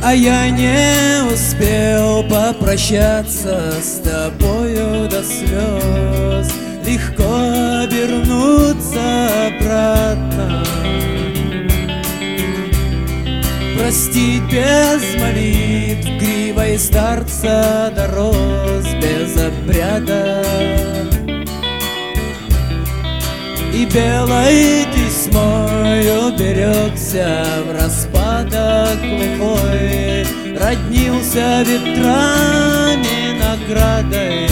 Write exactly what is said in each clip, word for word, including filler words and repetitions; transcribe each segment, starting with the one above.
А я не успел попрощаться с тобою до слез, легко вернуться обратно, простить без молитв, кривой старца до роз без обряда. И белой тесьмой уберегся в распадок глухой, роднился ветрами наградой.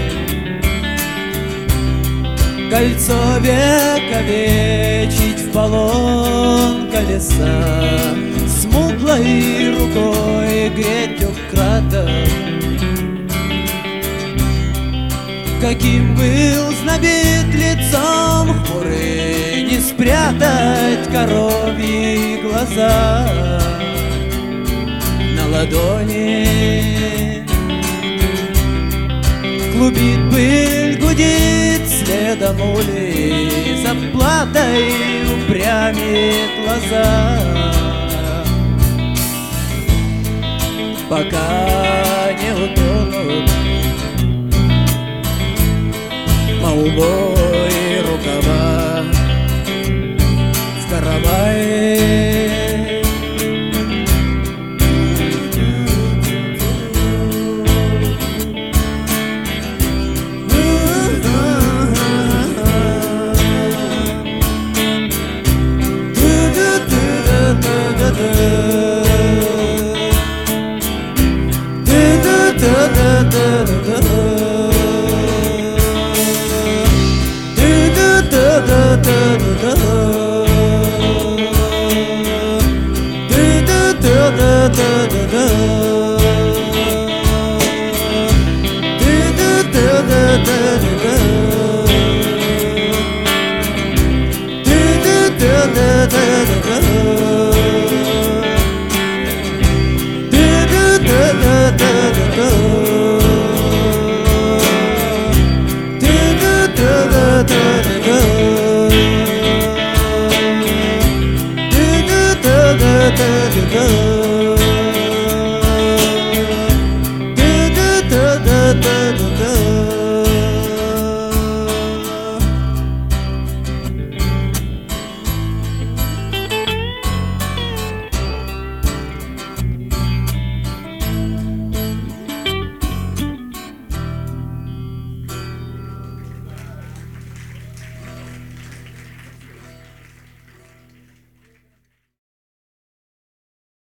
Кольцо вековечить в полон колеса, смуглой рукой греть украдом. Каким был знобит лицом хмурый, не спрятать коровьи глаза на ладони. Клубит пыль, гудит следом улей, за платой упрямит глаза. Пока не утонут молвой рукава в каравае. Da da da da da.